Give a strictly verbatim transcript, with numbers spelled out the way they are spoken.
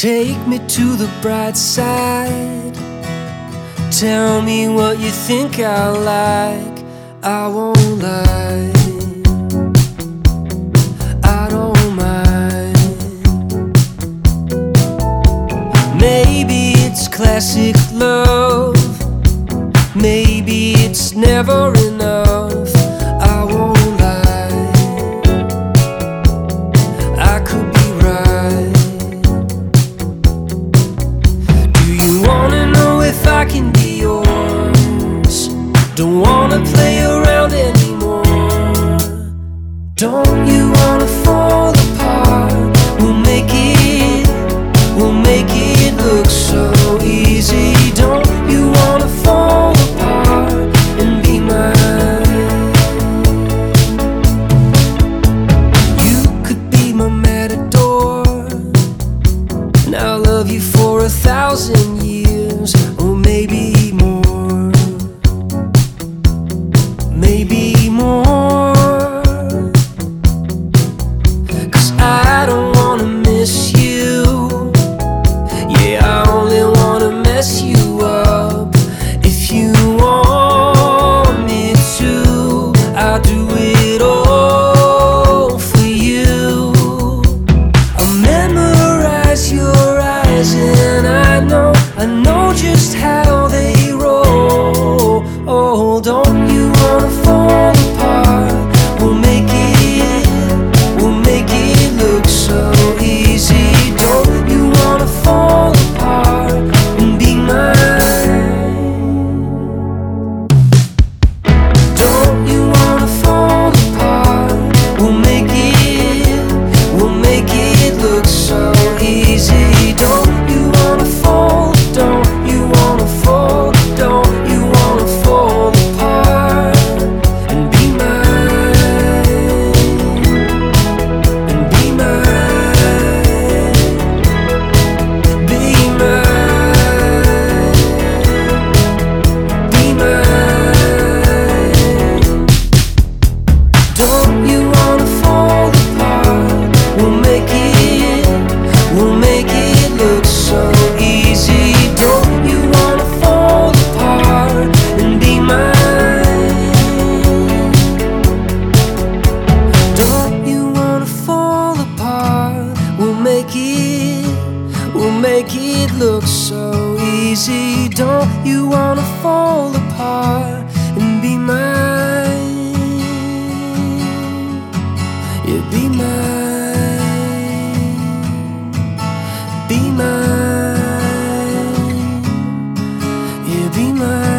Take me to the bright side. Tell me what you think I like. I won't lie, I don't mind. Maybe it's classic love, maybe it's never enough. I won't lie, I could be right. Do you wanna know if I can be yours? Don't wanna play around anymore. Don't you wanna fall apart? We'll make it, we'll make it look so easy. Don't you wanna fall apart and be mine? You could be my matador, and I'll love you for a thousand years, or maybe more, maybe more. Cause I don't wanna miss you, yeah, I only wanna mess you up. If you want me to, I'll do it all for you. I'll memorize your eyes, and I know, I know just how they roll. Oh, don't you wanna fall apart? We'll make it, we'll make it look so easy. Don't you wanna fall apart and be mine? Don't you wanna fall apart? We'll make it, we'll make it look so easy. Don't you wanna fall? Don't you wanna fall? Don't you wanna fall apart and be mine? And be mine, be mine, be mine. Don't you wanna fall apart? We'll make it, we'll make it look so easy. Don't you wanna fall apart and be mine? Don't you wanna fall apart? We'll make it, we'll make it look so easy. Don't you wanna fall apart and be mine? Yeah, be mine, be mine, yeah, be mine.